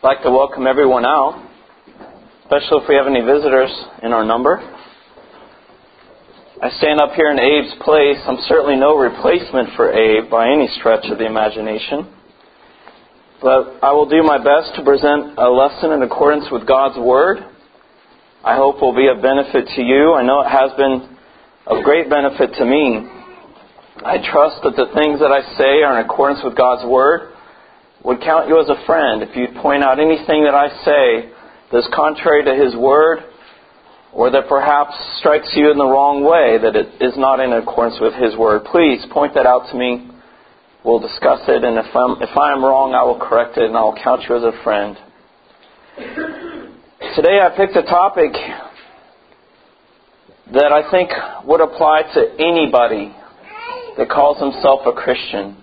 I'd like to welcome everyone out, especially if we have any visitors in our number. I stand up here in Abe's place. I'm certainly no replacement for Abe by any stretch of the imagination. But I will do my best to present a lesson in accordance with God's Word. I hope it will be of benefit to you. I know it has been of great benefit to me. I trust that the things that I say are in accordance with God's Word. Would count you as a friend if you point out anything that I say that is contrary to His Word, or that perhaps strikes you in the wrong way, that it is not in accordance with His Word. Please point that out to me. We'll discuss it, and if I'm wrong, I will correct it, and I will count you as a friend. Today I picked a topic that I think would apply to anybody that calls himself a Christian.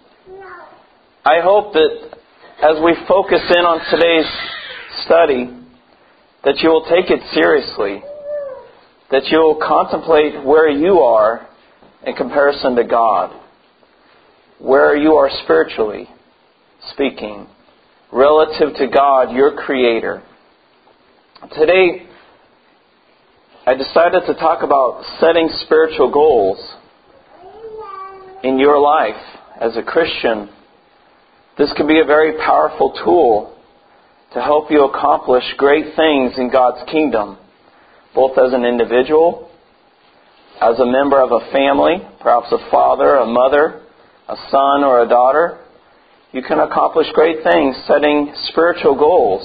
I hope that as we focus in on today's study, that you will take it seriously, that you will contemplate where you are in comparison to God, where you are spiritually speaking, relative to God, your Creator. Today, I decided to talk about setting spiritual goals in your life as a Christian. This can be a very powerful tool to help you accomplish great things in God's kingdom, both as an individual, as a member of a family, perhaps a father, a mother, a son, or a daughter. You can accomplish great things setting spiritual goals.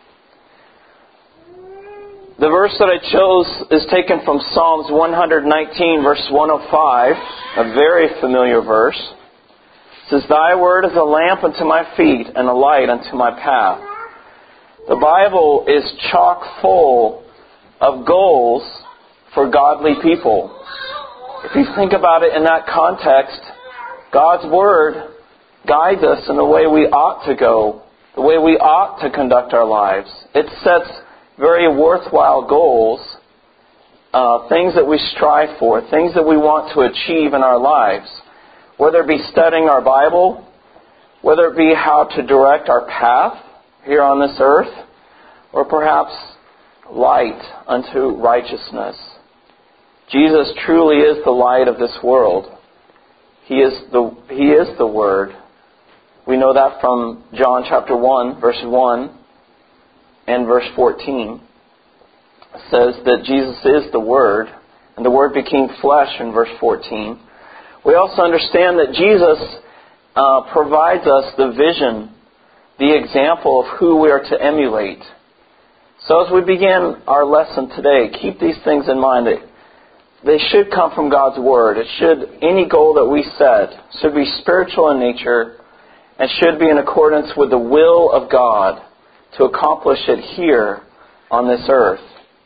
The verse that I chose is taken from Psalms 119, verse 105, a very familiar verse. It says, "Thy word is a lamp unto my feet and a light unto my path." The Bible is chock full of goals for godly people. If you think about it in that context, God's Word guides us in the way we ought to go, the way we ought to conduct our lives. It sets very worthwhile goals, things that we strive for, things that we want to achieve in our lives. Whether it be studying our Bible, whether it be how to direct our path here on this earth, or perhaps light unto righteousness. Jesus truly is the light of this world. He is the Word. We know that from John chapter 1, verse 1 and verse 14. It says that Jesus is the Word, and the Word became flesh in verse 14. We also understand that Jesus provides us the vision, the example of who we are to emulate. So as we begin our lesson today, keep these things in mind. That they should come from God's Word. Any goal that we set should be spiritual in nature and should be in accordance with the will of God to accomplish it here on this earth.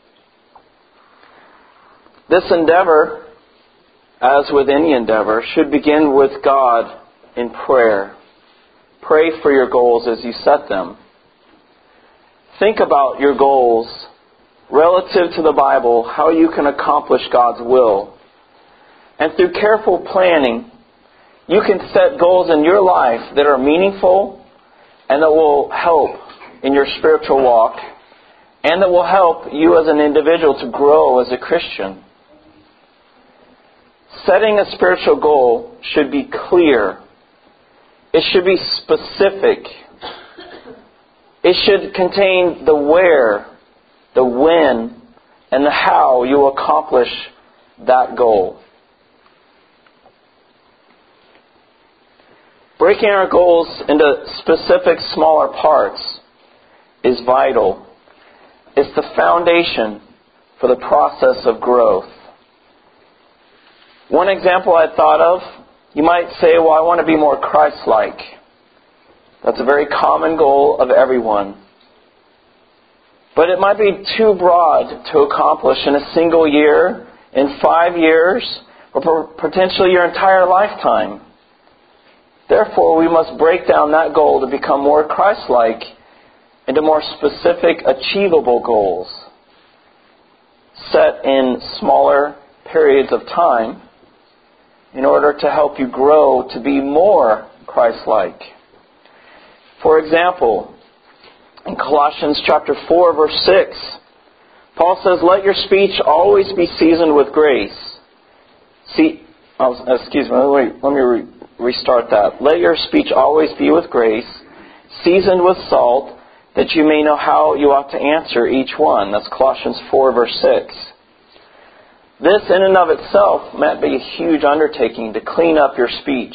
This endeavor, as with any endeavor, should begin with God in prayer. Pray for your goals as you set them. Think about your goals relative to the Bible, how you can accomplish God's will. And through careful planning, you can set goals in your life that are meaningful and that will help in your spiritual walk and that will help you as an individual to grow as a Christian. Setting a spiritual goal should be clear. It should be specific. It should contain the where, the when, and the how you will accomplish that goal. Breaking our goals into specific smaller parts is vital. It's the foundation for the process of growth. One example I thought of, you might say, well, I want to be more Christ-like. That's a very common goal of everyone. But it might be too broad to accomplish in a single year, in 5 years, or potentially your entire lifetime. Therefore, we must break down that goal to become more Christ-like into more specific, achievable goals set in smaller periods of time in order to help you grow to be more Christ-like. For example, In Colossians chapter 4, verse 6, Paul says, "Let your speech always be seasoned with grace." Let me restart that. "Let your speech always be with grace, seasoned with salt, that you may know how you ought to answer each one." That's Colossians 4, verse 6. This in and of itself might be a huge undertaking to clean up your speech.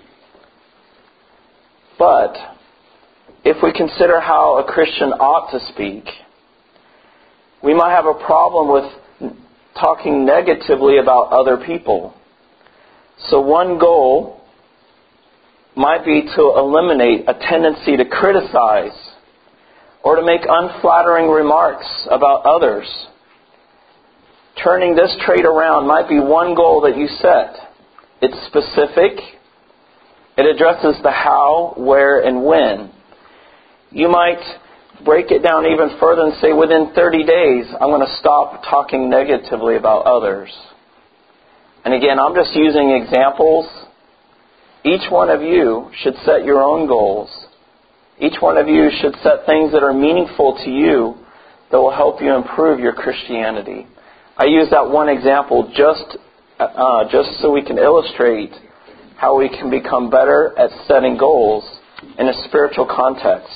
But if we consider how a Christian ought to speak, we might have a problem with talking negatively about other people. So one goal might be to eliminate a tendency to criticize or to make unflattering remarks about others. Turning this trait around might be one goal that you set. It's specific. It addresses the how, where, and when. You might break it down even further and say, within 30 days, I'm going to stop talking negatively about others. And again, I'm just using examples. Each one of you should set your own goals. Each one of you should set things that are meaningful to you that will help you improve your Christianity. I use that one example just so we can illustrate how we can become better at setting goals in a spiritual context.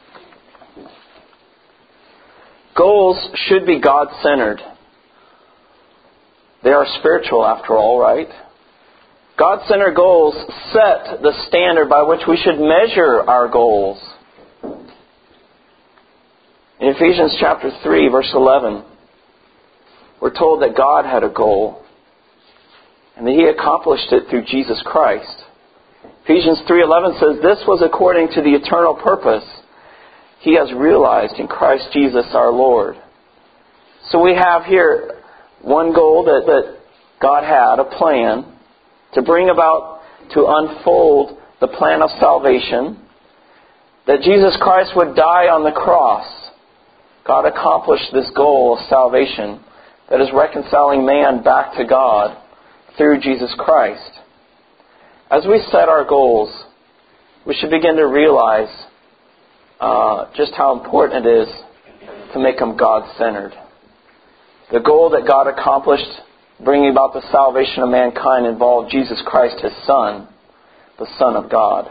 Goals should be God-centered. They are spiritual after all, right? God-centered goals set the standard by which we should measure our goals. In Ephesians chapter 3, verse 11, we're told that God had a goal and that He accomplished it through Jesus Christ. Ephesians 3:11 says, "This was according to the eternal purpose He has realized in Christ Jesus our Lord." So we have here one goal that God had, a plan to bring about, to unfold the plan of salvation, that Jesus Christ would die on the cross. God accomplished this goal of salvation that is reconciling man back to God through Jesus Christ. As we set our goals, we should begin to realize just how important it is to make them God-centered. The goal that God accomplished, bringing about the salvation of mankind, involved Jesus Christ, His Son, the Son of God.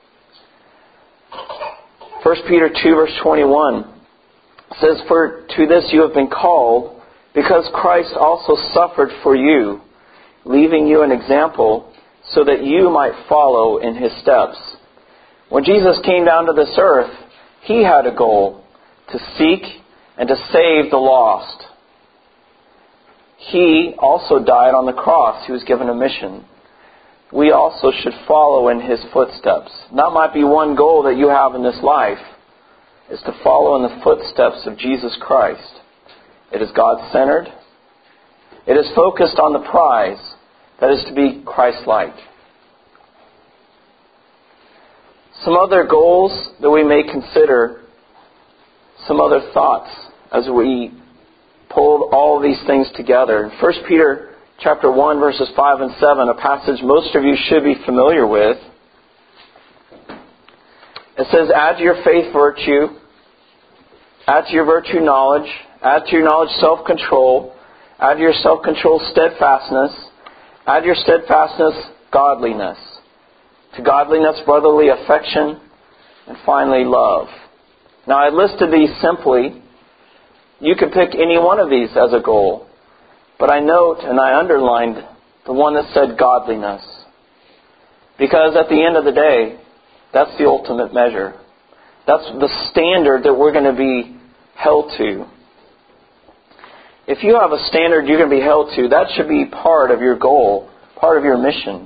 1 Peter 2, verse 21 says, "For to this you have been called, because Christ also suffered for you, leaving you an example, so that you might follow in His steps." When Jesus came down to this earth, He had a goal to seek and to save the lost. He also died on the cross. He was given a mission. We also should follow in His footsteps. That might be one goal that you have in this life, is to follow in the footsteps of Jesus Christ. It is God-centered. It is focused on the prize, that is to be Christ-like. Some other goals that we may consider, some other thoughts as we pull all these things together. 1 Peter chapter 1, verses 5 and 7, a passage most of you should be familiar with. It says, "Add to your faith virtue, add to your virtue knowledge, add to your knowledge self-control, add to your self-control steadfastness, add to your steadfastness godliness, to godliness brotherly affection, and finally love." Now I listed these simply. You could pick any one of these as a goal. But I note and I underlined the one that said godliness. Because at the end of the day, that's the ultimate measure. That's the standard that we're going to be held to. If you have a standard you're going to be held to, that should be part of your goal, part of your mission.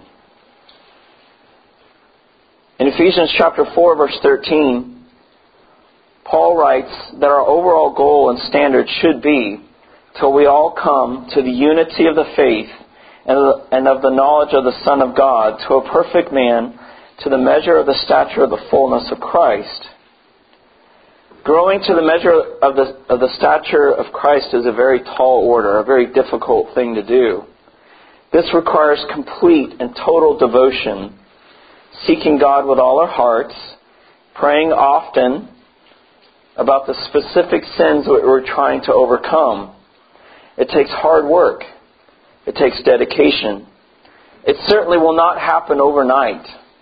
In Ephesians chapter 4, verse 13, Paul writes that our overall goal and standard should be till we all come to the unity of the faith and of the knowledge of the Son of God, to a perfect man, to the measure of the stature of the fullness of Christ. Growing to the measure of the stature of Christ is a very tall order, a very difficult thing to do. This requires complete and total devotion, seeking God with all our hearts, praying often, about the specific sins that we're trying to overcome. It takes hard work. It takes dedication. It certainly will not happen overnight.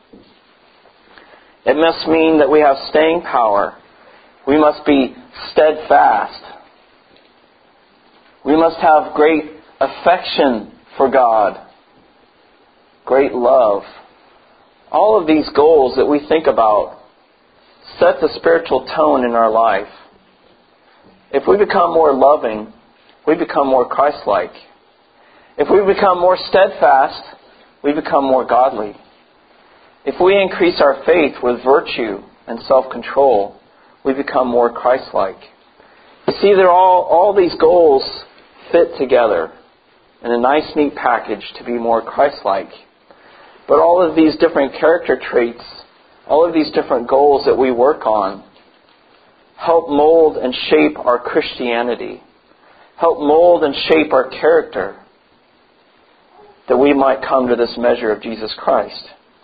It must mean that we have staying power. We must be steadfast. We must have great affection for God, great love. All of these goals that we think about set the spiritual tone in our life. If we become more loving, we become more Christ-like. If we become more steadfast, we become more godly. If we increase our faith with virtue and self-control, we become more Christ-like. You see, all these goals fit together in a nice, neat package to be more Christ-like. But all of these different character traits, all of these different goals that we work on, help mold and shape our Christianity, help mold and shape our character, that we might come to this measure of Jesus Christ.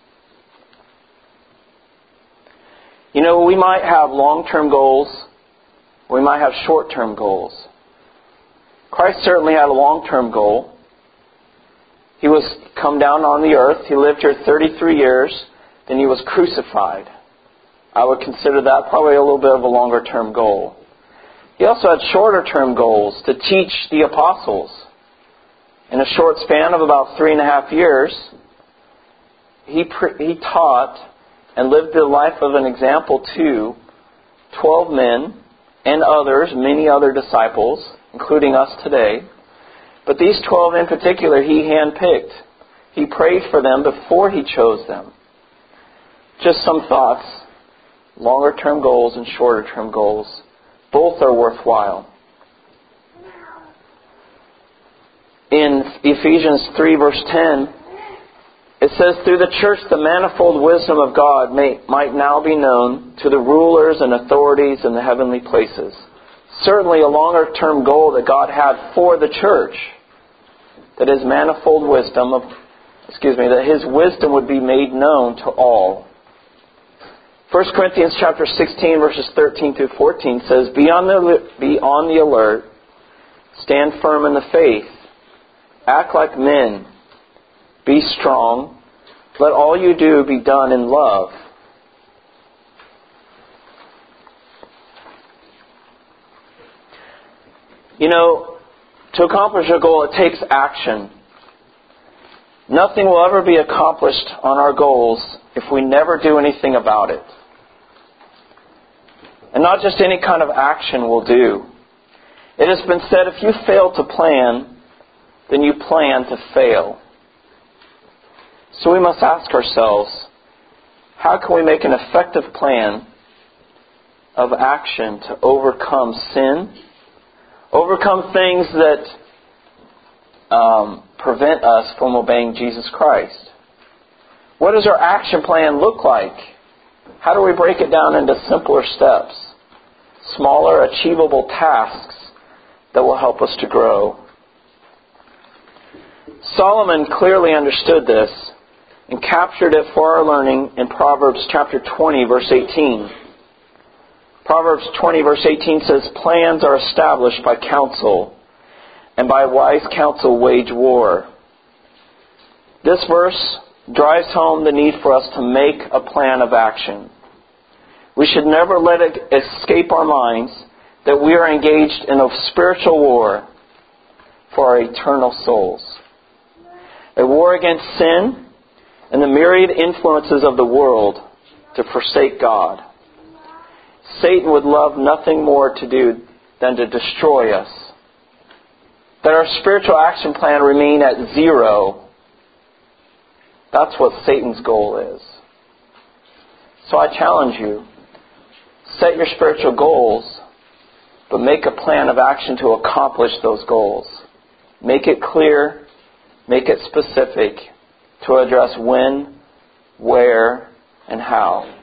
You know, we might have long-term goals, we might have short-term goals. Christ certainly had a long-term goal. He was come down on the earth. He lived here 33 years. Then He was crucified. I would consider that probably a little bit of a longer-term goal. He also had shorter-term goals to teach the apostles. In a short span of about 3.5 years, He taught and lived the life of an example to 12 men and others, many other disciples, including us today. But these 12 in particular, He handpicked. He prayed for them before He chose them. Just some thoughts. Longer-term goals and shorter-term goals. Both are worthwhile. In Ephesians 3 verse 10, it says, "Through the church the manifold wisdom of God might now be known to the rulers and authorities in the heavenly places." Certainly a longer-term goal that God had for the church, that His manifold wisdom that His wisdom would be made known to all. 1 Corinthians chapter 16 verses 13 through 14 says, Be on the alert, stand firm in the faith, act like men, be strong, let all you do be done in love. You know, to accomplish a goal, it takes action. Nothing will ever be accomplished on our goals if we never do anything about it. And not just any kind of action will do. It has been said, if you fail to plan, then you plan to fail. So we must ask ourselves, how can we make an effective plan of action to overcome sin? Overcome things that prevent us from obeying Jesus Christ. What does our action plan look like? How do we break it down into simpler steps? Smaller, achievable tasks that will help us to grow. Solomon clearly understood this and captured it for our learning in Proverbs chapter 20, verse 18. Proverbs 20 verse 18 says, Plans are established by counsel, and by wise counsel wage war. This verse drives home the need for us to make a plan of action. We should never let it escape our minds that we are engaged in a spiritual war for our eternal souls. A war against sin and the myriad influences of the world to forsake God. Satan would love nothing more to do than to destroy us. That our spiritual action plan remain at zero. That's what Satan's goal is. So I challenge you, set your spiritual goals, but make a plan of action to accomplish those goals. Make it clear, make it specific to address when, where, and how.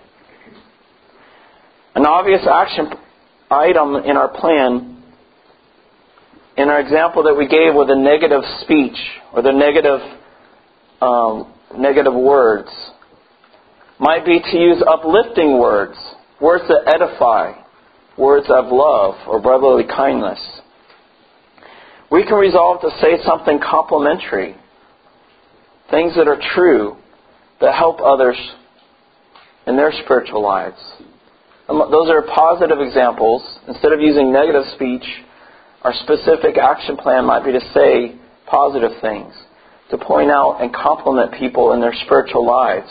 An obvious action item in our plan, in our example that we gave with the negative speech or the negative words, might be to use uplifting words, words that edify, words of love or brotherly kindness. We can resolve to say something complimentary, things that are true, that help others in their spiritual lives. Those are positive examples. Instead of using negative speech, our specific action plan might be to say positive things, to point out and compliment people in their spiritual lives.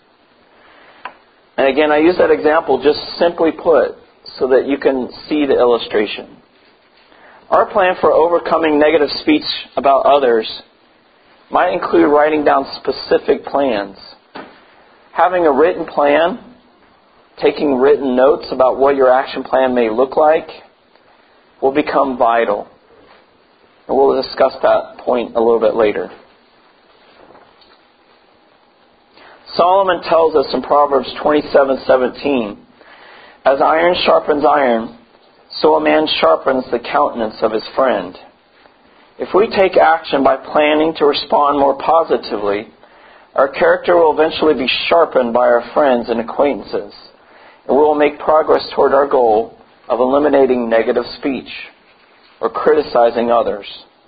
And again, I use that example just simply put so that you can see the illustration. Our plan for overcoming negative speech about others might include writing down specific plans. Having a written plan, taking written notes about what your action plan may look like, will become vital. And we'll discuss that point a little bit later. Solomon tells us in Proverbs 27:17, "As iron sharpens iron, so a man sharpens the countenance of his friend." If we take action by planning to respond more positively, our character will eventually be sharpened by our friends and acquaintances, and we will make progress toward our goal of eliminating negative speech or criticizing others.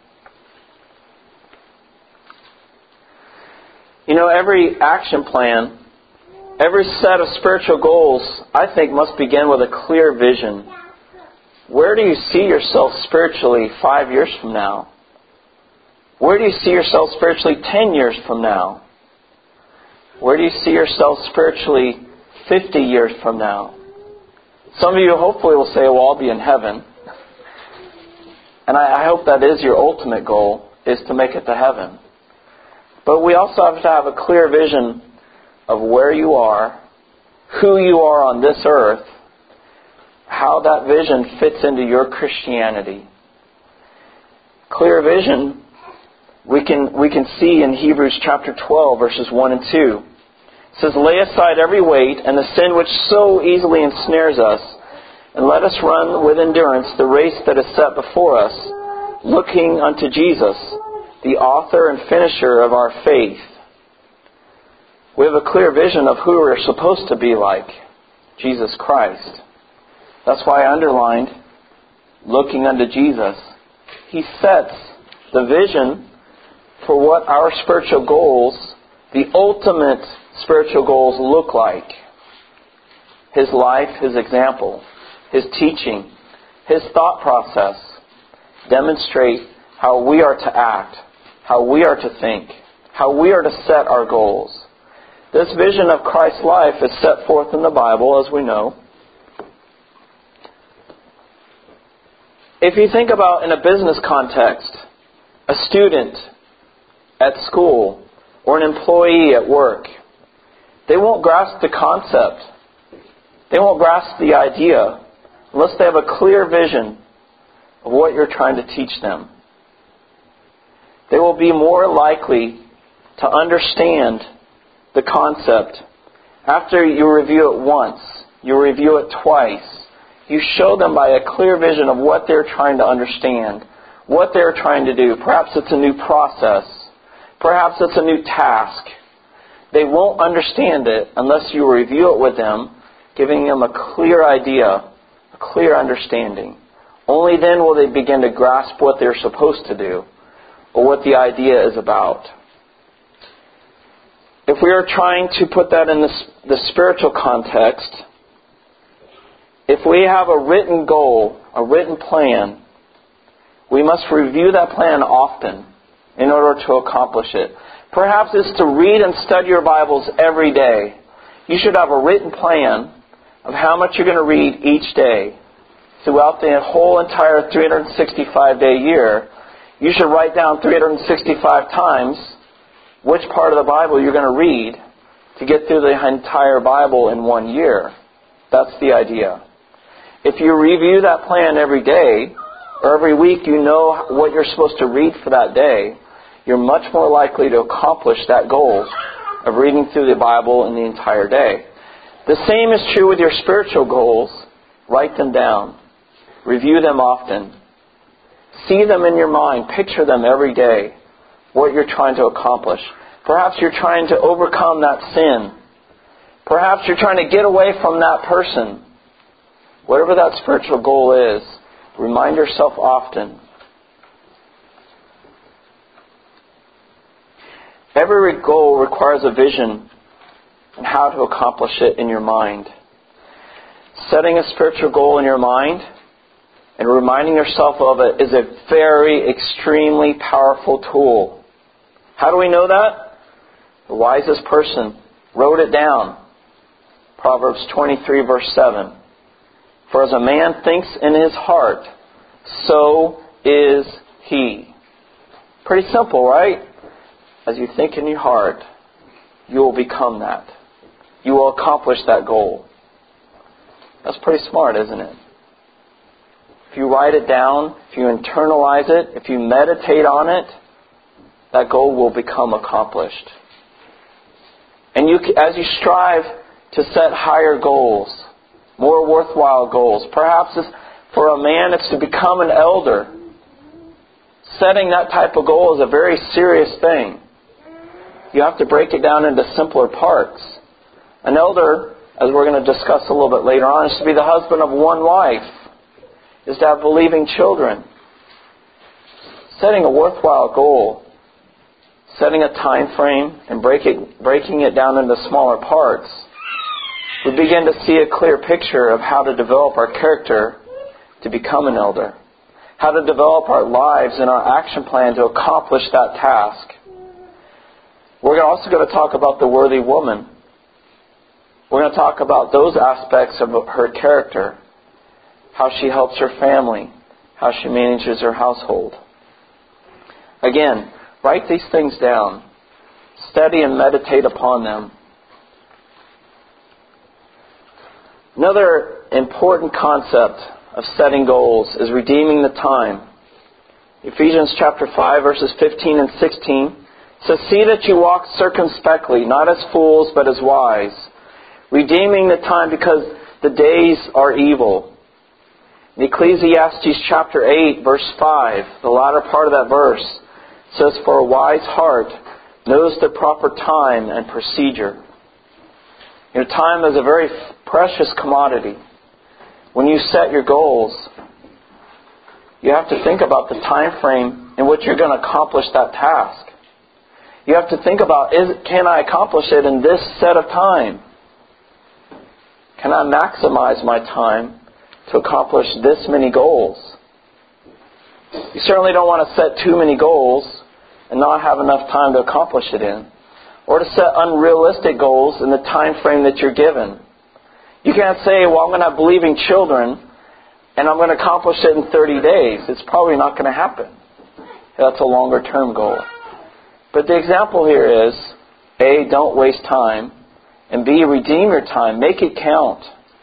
Every action plan, every set of spiritual goals, I think, must begin with a clear vision. Where do you see yourself spiritually 5 years from now? Where do you see yourself spiritually 10 years from now? Where do you see yourself spiritually 50 years from now? Some of you hopefully will say, well, I'll be in heaven. And I hope that is your ultimate goal, is to make it to heaven. But we also have to have a clear vision of where you are, who you are on this earth, how that vision fits into your Christianity. Clear vision we can see in Hebrews chapter 12, verses 1 and 2. It says, "Lay aside every weight and the sin which so easily ensnares us, and let us run with endurance the race that is set before us, looking unto Jesus, the author and finisher of our faith." We have a clear vision of who we're supposed to be like, Jesus Christ. That's why I underlined looking unto Jesus. He sets the vision for what our spiritual goals, the ultimate spiritual goals, look like. His life, His example, His teaching, His thought process demonstrate how we are to act, how we are to think, how we are to set our goals. This vision of Christ's life is set forth in the Bible, as we know. If you think about in a business context, a student at school or an employee at work, they won't grasp the concept. They won't grasp the idea unless they have a clear vision of what you're trying to teach them. They will be more likely to understand the concept after you review it once, you review it twice. You show them by a clear vision of what they're trying to understand, what they're trying to do. Perhaps it's a new process. Perhaps it's a new task. They won't understand it unless you review it with them, giving them a clear idea, a clear understanding. Only then will they begin to grasp what they're supposed to do or what the idea is about. If we are trying to put that in the spiritual context, if we have a written goal, a written plan, we must review that plan often in order to accomplish it. Perhaps it's to read and study your Bibles every day. You should have a written plan of how much you're going to read each day. Throughout the whole entire 365-day year, you should write down 365 times which part of the Bible you're going to read to get through the entire Bible in 1 year. That's the idea. If you review that plan every day, or every week you know what you're supposed to read for that day, you're much more likely to accomplish that goal of reading through the Bible in the entire day. The same is true with your spiritual goals. Write them down. Review them often. See them in your mind. Picture them every day. What you're trying to accomplish. Perhaps you're trying to overcome that sin. Perhaps you're trying to get away from that person. Whatever that spiritual goal is, remind yourself often. Every goal requires a vision and how to accomplish it in your mind. Setting a spiritual goal in your mind and reminding yourself of it is a very, extremely powerful tool. How do we know that? The wisest person wrote it down. Proverbs 23 verse 7. For as a man thinks in his heart, so is he. Pretty simple, right? As you think in your heart, you will become that. You will accomplish that goal. That's pretty smart, isn't it? If you write it down, if you internalize it, if you meditate on it, that goal will become accomplished. And as you strive to set higher goals, more worthwhile goals, perhaps for a man it's to become an elder. Setting that type of goal is a very serious thing. You have to break it down into simpler parts. An elder, as we're going to discuss a little bit later on, is to be the husband of one wife, is to have believing children. Setting a worthwhile goal, setting a time frame and breaking it down into smaller parts, we begin to see a clear picture of how to develop our character to become an elder. How to develop our lives and our action plan to accomplish that task. We're also going to talk about the worthy woman. We're going to talk about those aspects of her character. How she helps her family. How she manages her household. Again, write these things down. Study and meditate upon them. Another important concept of setting goals is redeeming the time. Ephesians chapter 5 verses 15 and 16 says, see that you walk circumspectly, not as fools, but as wise, redeeming the time because the days are evil. In Ecclesiastes chapter 8 verse 5, the latter part of that verse, says, for a wise heart knows the proper time and procedure. Time is a very precious commodity. When you set your goals, you have to think about the time frame in which you're going to accomplish that task. You have to think about, can I accomplish it in this set of time? Can I maximize my time to accomplish this many goals? You certainly don't want to set too many goals and not have enough time to accomplish it in. Or to set unrealistic goals in the time frame that you're given. You can't say, well, I'm going to have believing children and I'm going to accomplish it in 30 days. It's probably not going to happen. That's a longer term goal. But the example here is, A, don't waste time, and B, redeem your time. Make it count.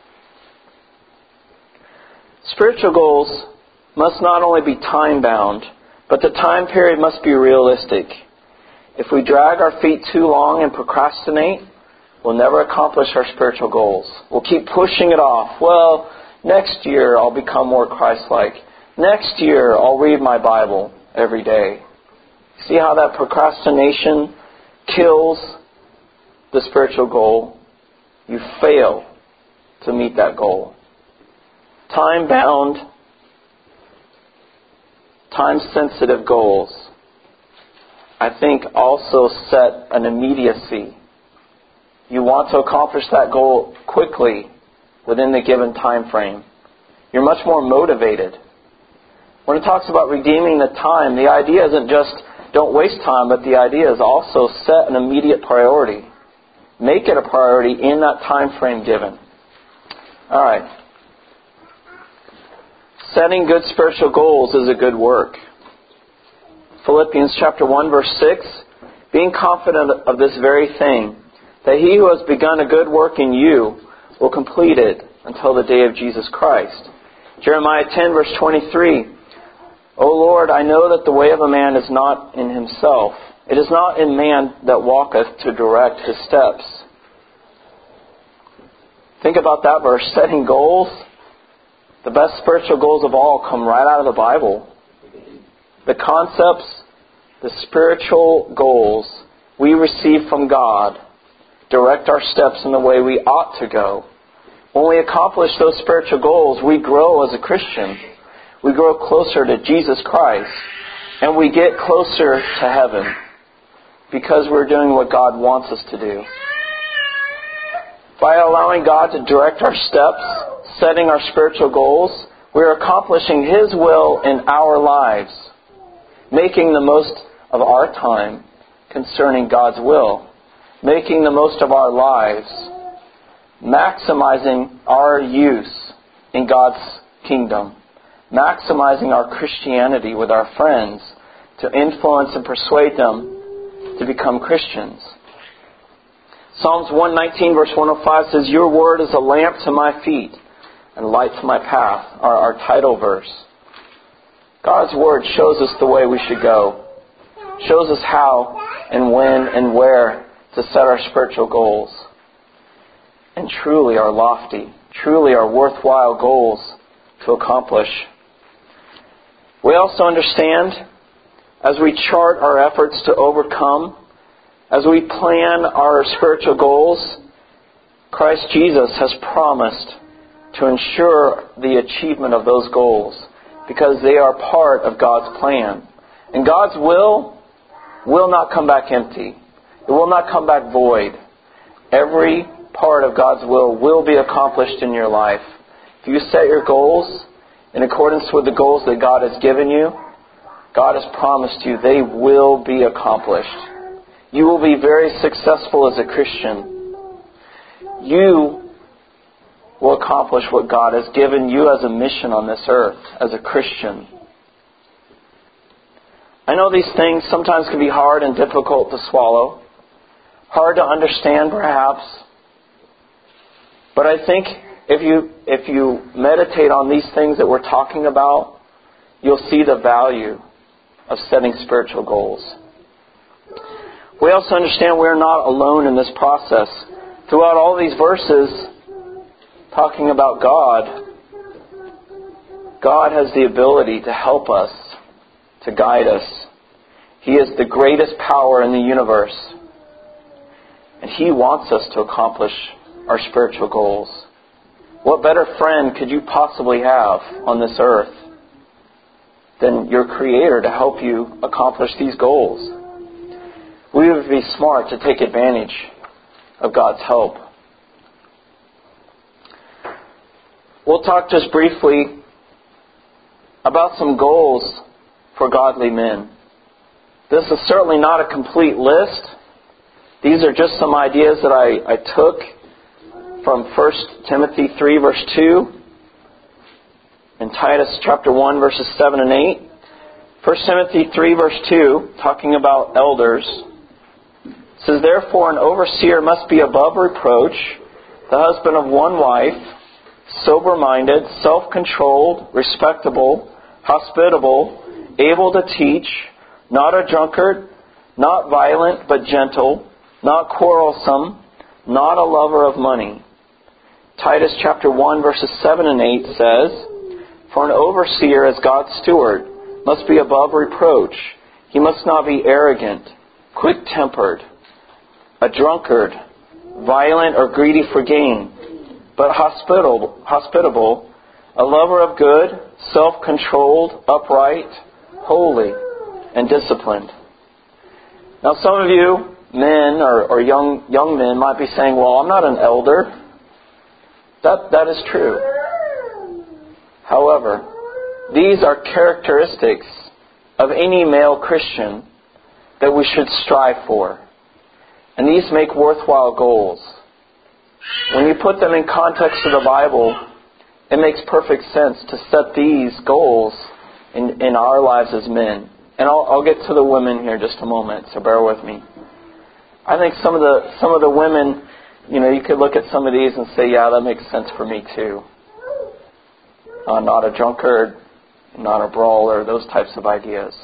Spiritual goals must not only be time bound, but the time period must be realistic. If we drag our feet too long and procrastinate, we'll never accomplish our spiritual goals. We'll keep pushing it off. Well, next year I'll become more Christ-like. Next year I'll read my Bible every day. See how that procrastination kills the spiritual goal? You fail to meet that goal. Time-bound, time-sensitive goals, I think, also set an immediacy. You want to accomplish that goal quickly within the given time frame. You're much more motivated. When it talks about redeeming the time, the idea isn't just don't waste time, but the idea is also set an immediate priority. Make it a priority in that time frame given. All right. Setting good spiritual goals is a good work. Philippians chapter 1 verse 6, being confident of this very thing, that he who has begun a good work in you will complete it until the day of Jesus Christ. Jeremiah 10 verse 23, O Lord, I know that the way of a man is not in himself. It is not in man that walketh to direct his steps. Think about that verse, setting goals. The best spiritual goals of all come right out of the Bible. The concepts, the spiritual goals we receive from God direct our steps in the way we ought to go When we accomplish those spiritual goals, we grow as a Christian. We grow closer to Jesus Christ. And we get closer to heaven because we're doing what God wants us to do. By allowing God to direct our steps, setting our spiritual goals, we're accomplishing His will in our lives, making the most of our time concerning God's will, making the most of our lives, maximizing our use in God's kingdom, maximizing our Christianity with our friends to influence and persuade them to become Christians. Psalms 119 verse 105 says, "Your word is a lamp to my feet and light to my path," our title verse. God's word shows us the way we should go, shows us how and when and where to set our spiritual goals. And truly are lofty, truly are worthwhile goals to accomplish. We also understand, as we chart our efforts to overcome, as we plan our spiritual goals, Christ Jesus has promised to ensure the achievement of those goals because they are part of God's plan. And God's will not come back empty. It will not come back void. Every part of God's will be accomplished in your life. If you set your goals in accordance with the goals that God has given you, God has promised you they will be accomplished. You will be very successful as a Christian. You will accomplish what God has given you as a mission on this earth, as a Christian. I know these things sometimes can be hard and difficult to swallow, hard to understand perhaps, but I think if you meditate on these things that we're talking about, you'll see the value of setting spiritual goals. We also understand we're not alone in this process. Throughout all these verses talking about God, God has the ability to help us, to guide us. He is the greatest power in the universe. And He wants us to accomplish our spiritual goals. What better friend could you possibly have on this earth than your Creator to help you accomplish these goals? We would be smart to take advantage of God's help. We'll talk just briefly about some goals for godly men. This is certainly not a complete list. These are just some ideas that I took from 1 Timothy 3 verse 2 and Titus chapter 1 verses 7 and 8. 1 Timothy 3 verse 2, talking about elders, says, "Therefore an overseer must be above reproach, the husband of one wife, sober-minded, self-controlled, respectable, hospitable, able to teach, not a drunkard, not violent but gentle, not quarrelsome, not a lover of money." Titus chapter 1 verses 7 and 8 says, "For an overseer as God's steward must be above reproach. He must not be arrogant, quick-tempered, a drunkard, violent or greedy for gain, but hospitable, a lover of good, self-controlled, upright, holy, and disciplined." Now some of you men or young men might be saying, "Well, I'm not an elder." That is true. However, these are characteristics of any male Christian that we should strive for. And these make worthwhile goals. When you put them in context of the Bible, it makes perfect sense to set these goals in our lives as men. And I'll get to the women here in just a moment, so bear with me. I think some of the women, you could look at some of these and say, yeah, that makes sense for me too. Not a drunkard, not a brawler, those types of ideas.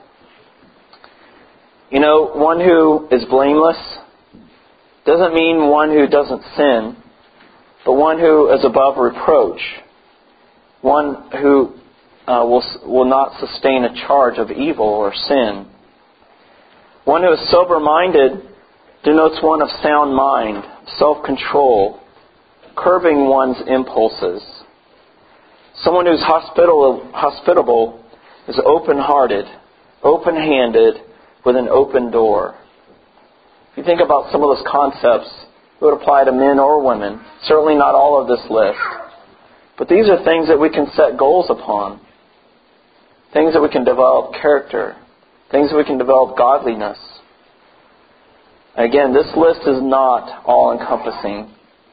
One who is blameless doesn't mean one who doesn't sin, but one who is above reproach. One who will not sustain a charge of evil or sin. One who is sober-minded denotes one of sound mind, self-control, curbing one's impulses. Someone who's hospitable is open-hearted, open-handed, with an open door. If you think about some of those concepts, it would apply to men or women. Certainly not all of this list. But these are things that we can set goals upon. Things that we can develop character. Things that we can develop godliness. Again, this list is not all-encompassing.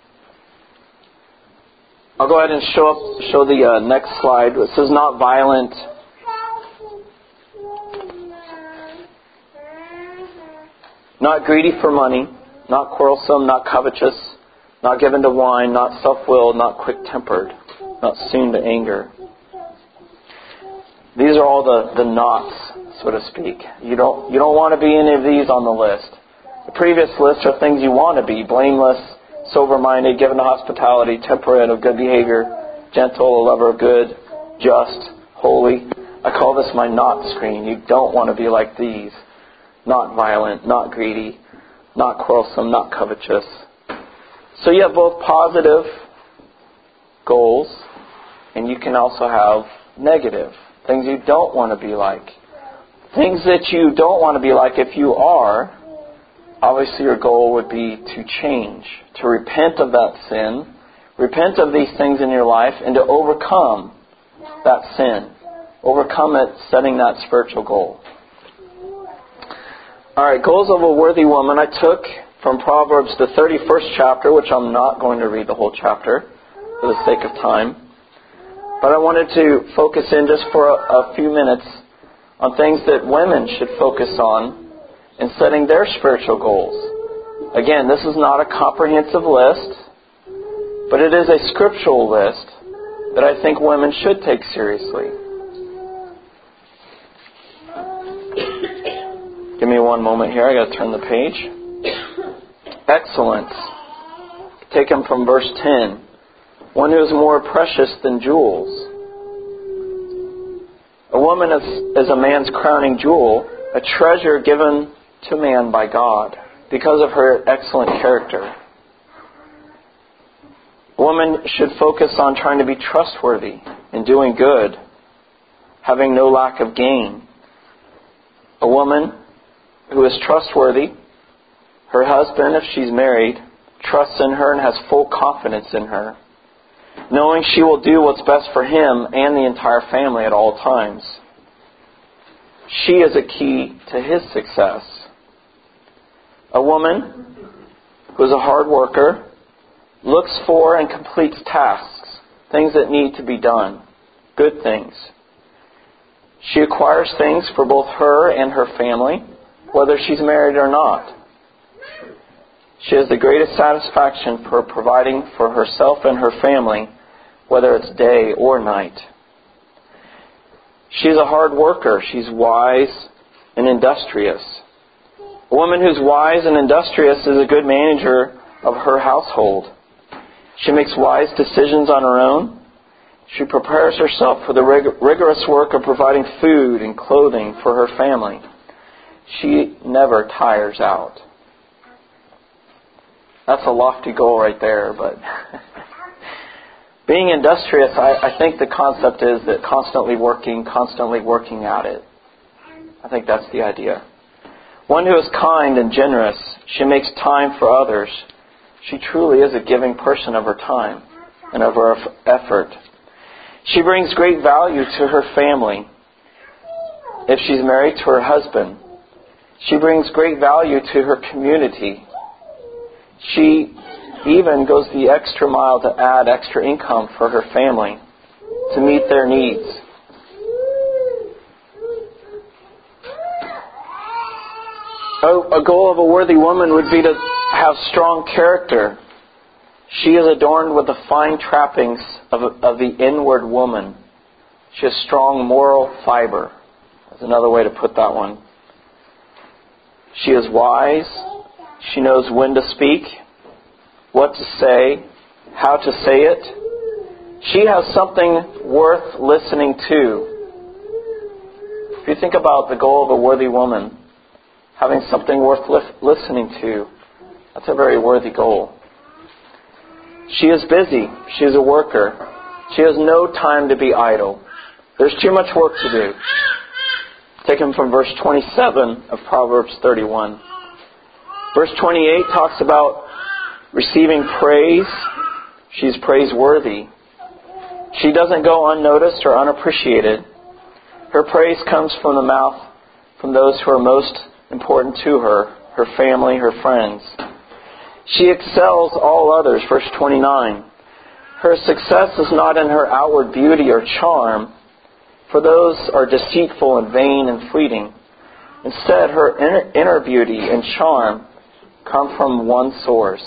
I'll go ahead and show the next slide. It says not violent, not greedy for money, not quarrelsome, not covetous, not given to wine, not self-willed, not quick-tempered, not soon to anger. These are all the nots, so to speak. You don't want to be any of these on the list. The previous list are things you want to be: blameless, sober-minded, given to hospitality, temperate, of good behavior, gentle, a lover of good, just, holy. I call this my not screen. You don't want to be like these. Not violent, not greedy, not quarrelsome, not covetous. So you have both positive goals, and you can also have negative, things you don't want to be like. Things that you don't want to be like, if you are, obviously your goal would be to change, to repent of that sin, repent of these things in your life, and to overcome that sin. Overcome it, setting that spiritual goal. Alright, goals of a worthy woman. I took from Proverbs the 31st chapter, which I'm not going to read the whole chapter for the sake of time. But I wanted to focus in just for a few minutes on things that women should focus on in setting their spiritual goals. Again, this is not a comprehensive list, but it is a scriptural list that I think women should take seriously. Give me one moment here. I got to turn the page. Excellence. Taken from verse 10. One who is more precious than jewels. A woman is a man's crowning jewel, a treasure given to man by God because of her excellent character. A woman should focus on trying to be trustworthy and doing good, having no lack of gain. A woman who is trustworthy, her husband, if she's married, trusts in her and has full confidence in her, knowing she will do what's best for him and the entire family at all times. She is a key to his success. A woman who is a hard worker, looks for and completes tasks, things that need to be done, good things. She acquires things for both her and her family, whether she's married or not. She has the greatest satisfaction for providing for herself and her family, whether it's day or night. She's a hard worker. She's wise and industrious. A woman who's wise and industrious is a good manager of her household. She makes wise decisions on her own. She prepares herself for the rigorous work of providing food and clothing for her family. She never tires out. That's a lofty goal right there, but being industrious, I think the concept is that constantly working at it. I think that's the idea. One who is kind and generous, she makes time for others. She truly is a giving person of her time and of her effort. She brings great value to her family. If she's married to her husband, she brings great value to her community. She even goes the extra mile to add extra income for her family to meet their needs. A goal of a worthy woman would be to have strong character. She is adorned with the fine trappings of the inward woman. She has strong moral fiber. That's another way to put that one. She is wise. She knows when to speak, what to say, how to say it. She has something worth listening to. If you think about the goal of a worthy woman, having something worth listening to, that's a very worthy goal. She is busy. She is a worker. She has no time to be idle. There's too much work to do. Taken from verse 27 of Proverbs 31. Verse 28 talks about receiving praise. She's praiseworthy. She doesn't go unnoticed or unappreciated. Her praise comes from the mouth from those who are most important to her, her family, her friends. She excels all others, verse 29. Her success is not in her outward beauty or charm, for those are deceitful and vain and fleeting. Instead, her inner beauty and charm come from one source.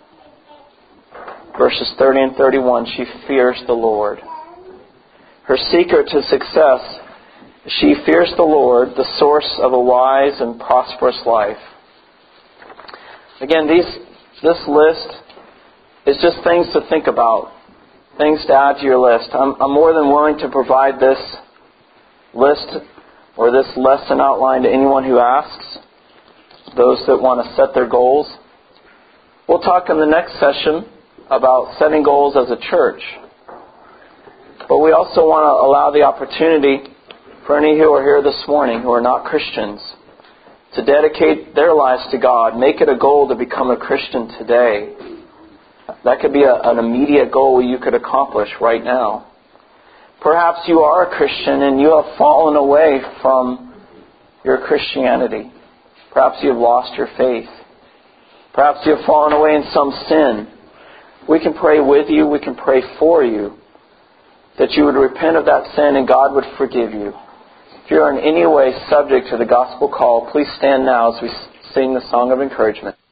Verses 30 and 31, she fears the Lord. Her secret to success, she fears the Lord, the source of a wise and prosperous life. Again, this list is just things to think about, things to add to your list. I'm more than willing to provide this list or this lesson outline to anyone who asks, those that want to set their goals. We'll talk in the next session about setting goals as a church. But we also want to allow the opportunity for any who are here this morning who are not Christians to dedicate their lives to God. Make it a goal to become a Christian today. That could be an immediate goal you could accomplish right now. Perhaps you are a Christian and you have fallen away from your Christianity. Perhaps you have lost your faith. Perhaps you have fallen away in some sin. We can pray with you. We can pray for you that you would repent of that sin and God would forgive you. If you're in any way subject to the gospel call, please stand now as we sing the song of encouragement.